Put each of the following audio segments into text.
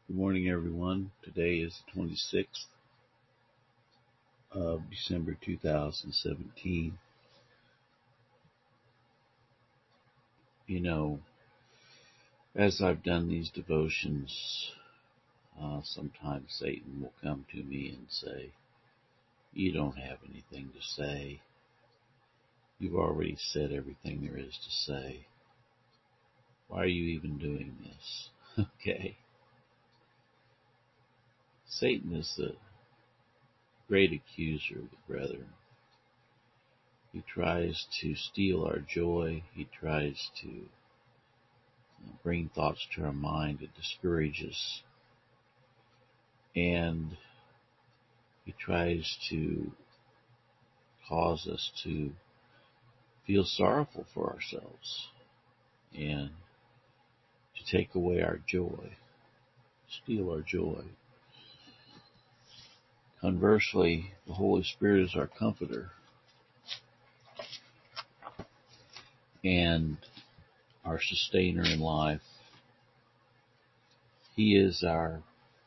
Good morning, everyone. Today is the 26th of December 2017. You know, as I've done these devotions, sometimes Satan will come to me and say, "You don't have anything to say. You've already said everything there is to say. Why are you even doing this?" Okay. Satan is the great accuser of the brethren. He tries to steal our joy. He tries to bring thoughts to our mind that discourage us. And he tries to cause us to feel sorrowful for ourselves and to take away our joy, steal our joy. Conversely, the Holy Spirit is our comforter and our sustainer in life. He is our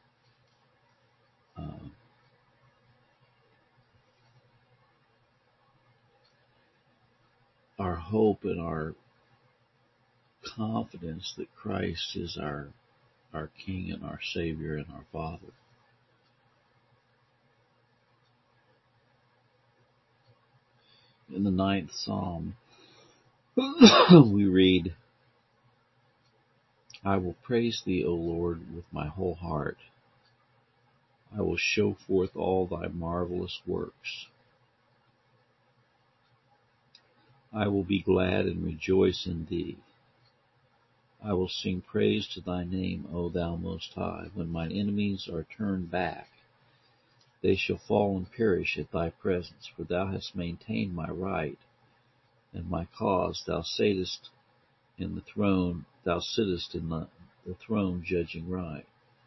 hope and our confidence that Christ is our King and our Savior and our Father. In the 9th Psalm, we read, "I will praise thee, O Lord, with my whole heart. I will show forth all thy marvelous works. I will be glad and rejoice in thee. I will sing praise to thy name, O thou Most High. When mine enemies are turned back, they shall fall and perish at thy presence. For thou hast maintained my right and my cause. Thou sittest in the throne judging right.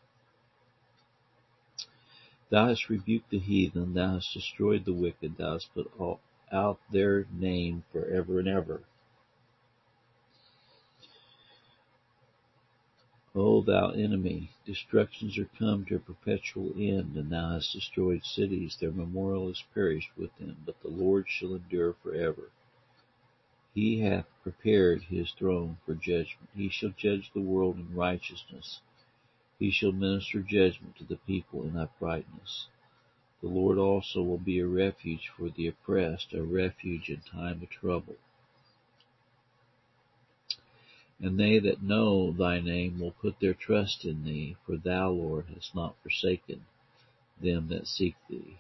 Thou hast rebuked the heathen, thou hast destroyed the wicked, thou hast put out their name forever and ever. O thou enemy, destructions are come to a perpetual end, and thou hast destroyed cities, their memorial is perished with them, but the Lord shall endure forever. He hath prepared his throne for judgment. He shall judge the world in righteousness. He shall minister judgment to the people in uprightness. The Lord also will be a refuge for the oppressed, a refuge in time of trouble. And they that know thy name will put their trust in thee, for thou, Lord, hast not forsaken them that seek thee.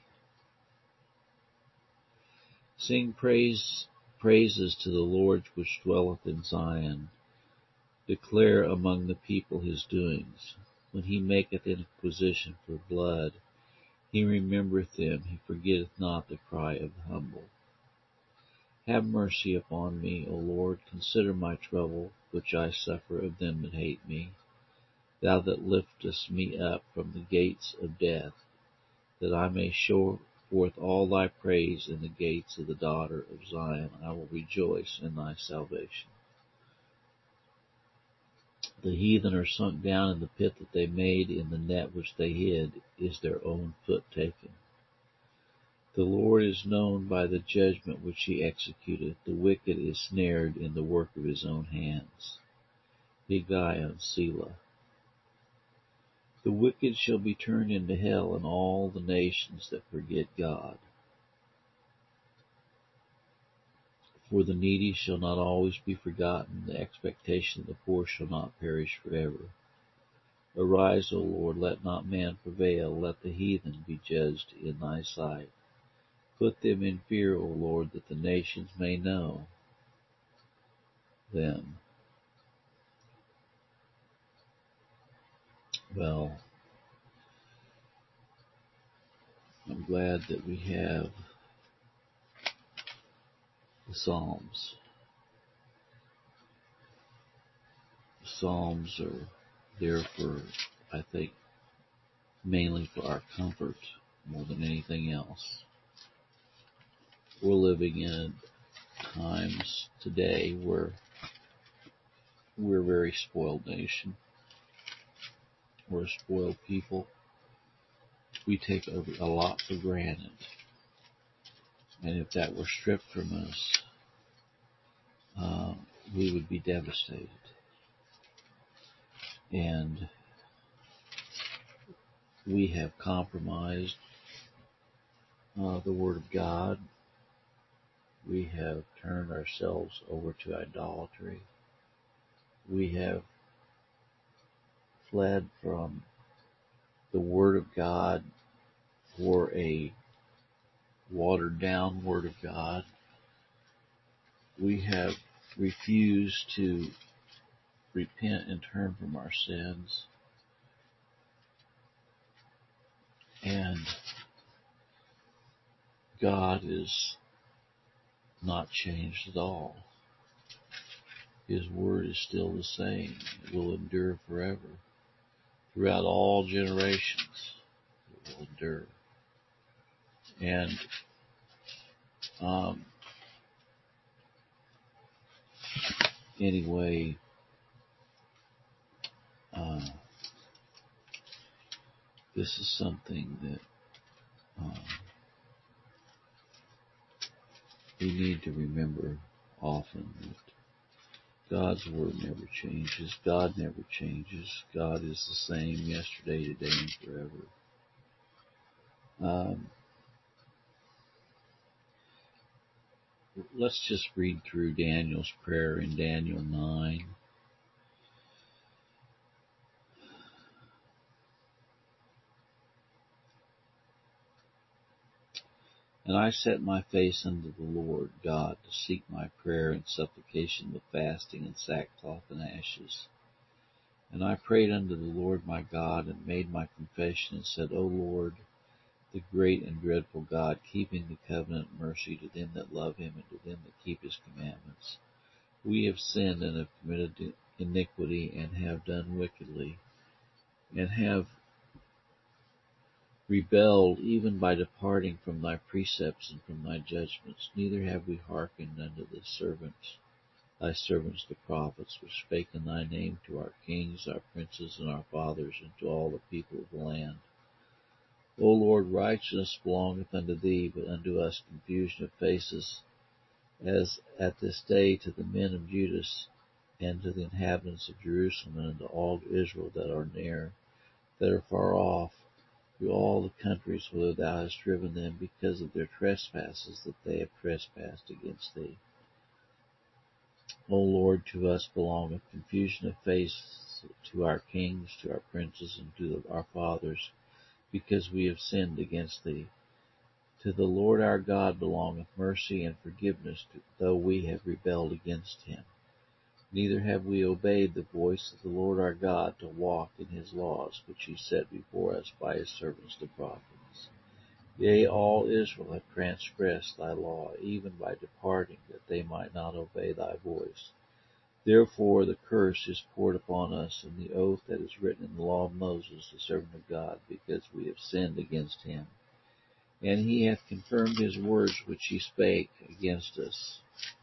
Sing praises to the Lord which dwelleth in Zion. Declare among the people his doings. When he maketh inquisition for blood, he remembereth them, he forgetteth not the cry of the humble. Have mercy upon me, O Lord, consider my trouble, which I suffer of them that hate me. Thou that liftest me up from the gates of death, that I may show forth all thy praise in the gates of the daughter of Zion. I will rejoice in thy salvation. The heathen are sunk down in the pit that they made, in the net which they hid is their own foot taken. The Lord is known by the judgment which he executeth. The wicked is snared in the work of his own hands. Higgaion, Selah. The wicked shall be turned into hell, and all the nations that forget God. For the needy shall not always be forgotten, the expectation of the poor shall not perish forever. Arise, O Lord, let not man prevail, let the heathen be judged in thy sight. Put them in fear, O Lord, that the nations may know them. Well, I'm glad that we have the Psalms. The Psalms are there for, I think, mainly for our comfort more than anything else. We're living in times today where we're a very spoiled nation. We're a spoiled people. We take a lot for granted. And if that were stripped from us, we would be devastated. And we have compromised the Word of God. We have turned ourselves over to idolatry. We have fled from the Word of God for a watered down Word of God. We have refused to repent and turn from our sins. And God is not changed at all. His Word is still the same. It will endure forever. Throughout all generations, it will endure. And anyway, this is something that we need to remember often, that God's Word never changes. God never changes. God is the same yesterday, today, and forever. Let's just read through Daniel's prayer in Daniel 9. And I set my face unto the Lord God to seek my prayer and supplication with fasting and sackcloth and ashes. And I prayed unto the Lord my God, and made my confession, and said, O Lord, the great and dreadful God, keeping the covenant mercy to them that love him, and to them that keep his commandments. We have sinned and have committed iniquity, and have done wickedly, and have rebelled even by departing from thy precepts and from thy judgments. Neither have we hearkened unto thy servants the prophets, which spake in thy name to our kings, our princes, and our fathers, and to all the people of the land. O Lord, righteousness belongeth unto thee, but unto us confusion of faces, as at this day to the men of Judah, and to the inhabitants of Jerusalem, and unto all Israel that are near, that are far off, to all the countries whither thou hast driven them, because of their trespasses that they have trespassed against thee. O Lord, to us belongeth confusion of face, to our kings, to our princes, and to our fathers, because we have sinned against thee. To the Lord our God belongeth mercy and forgiveness, though we have rebelled against him. Neither have we obeyed the voice of the Lord our God to walk in his laws, which he set before us by his servants the prophets. Yea, all Israel have transgressed thy law, even by departing, that they might not obey thy voice. Therefore the curse is poured upon us, and the oath that is written in the law of Moses, the servant of God, because we have sinned against him. And he hath confirmed his words which he spake against us,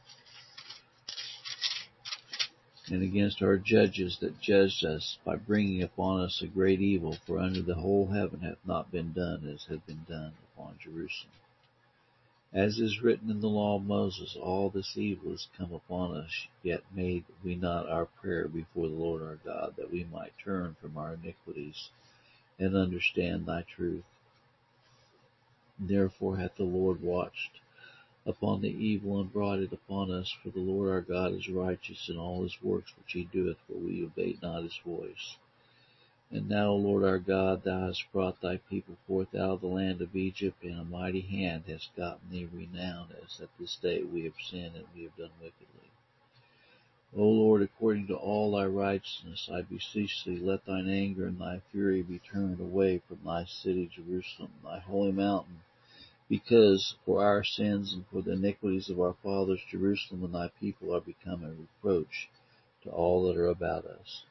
and against our judges that judged us, by bringing upon us a great evil, for under the whole heaven hath not been done as had been done upon Jerusalem. As is written in the law of Moses, all this evil is come upon us, yet made we not our prayer before the Lord our God, that we might turn from our iniquities, and understand thy truth. Therefore hath the Lord watched upon the evil, and brought it upon us, for the Lord our God is righteous in all his works which he doeth, for we obeyed not his voice. And now, O Lord our God, thou hast brought thy people forth out of the land of Egypt, and a mighty hand hast gotten thee renown, as at this day we have sinned, and we have done wickedly. O Lord, according to all thy righteousness, I beseech thee, let thine anger and thy fury be turned away from thy city Jerusalem, thy holy mountain, because for our sins and for the iniquities of our fathers Jerusalem and thy people are become a reproach to all that are about us.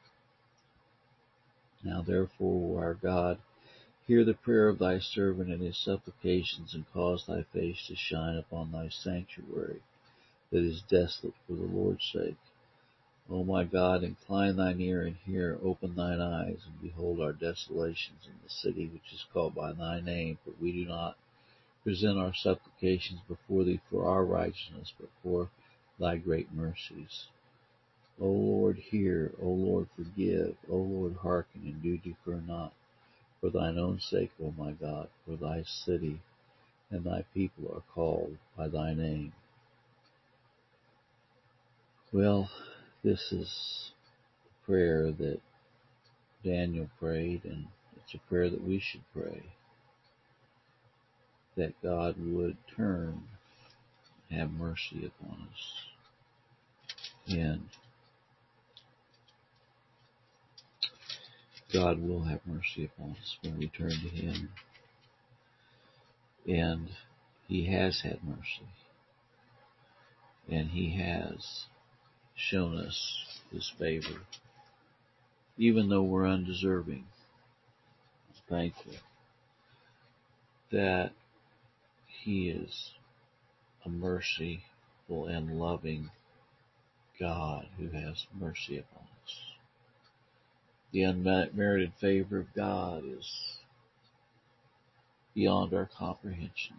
Now therefore, O our God, hear the prayer of thy servant and his supplications, and cause thy face to shine upon thy sanctuary that is desolate for the Lord's sake. O my God, incline thine ear and hear, open thine eyes, and behold our desolations in the city which is called by thy name. For we do not present our supplications before thee for our righteousness, but for thy great mercies. O Lord, hear. O Lord, forgive. O Lord, hearken, and do defer not. For thine own sake, O my God, for thy city and thy people are called by thy name. Well, this is the prayer that Daniel prayed, and it's a prayer that we should pray, that God would turn and have mercy upon us. And God will have mercy upon us when we turn to Him. And He has had mercy. And He has shown us His favor, even though we're undeserving. I'm thankful that He is a merciful and loving God who has mercy upon us. The unmerited favor of God is beyond our comprehension.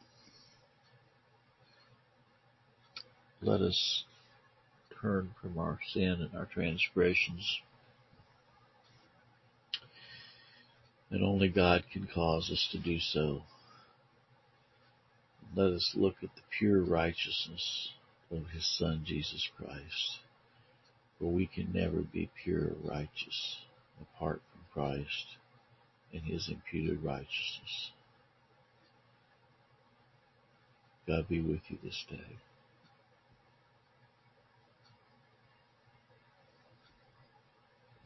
Let us turn from our sin and our transgressions, and only God can cause us to do so. Let us look at the pure righteousness of His Son, Jesus Christ, for we can never be pure or righteous apart from Christ and His imputed righteousness. God be with you this day.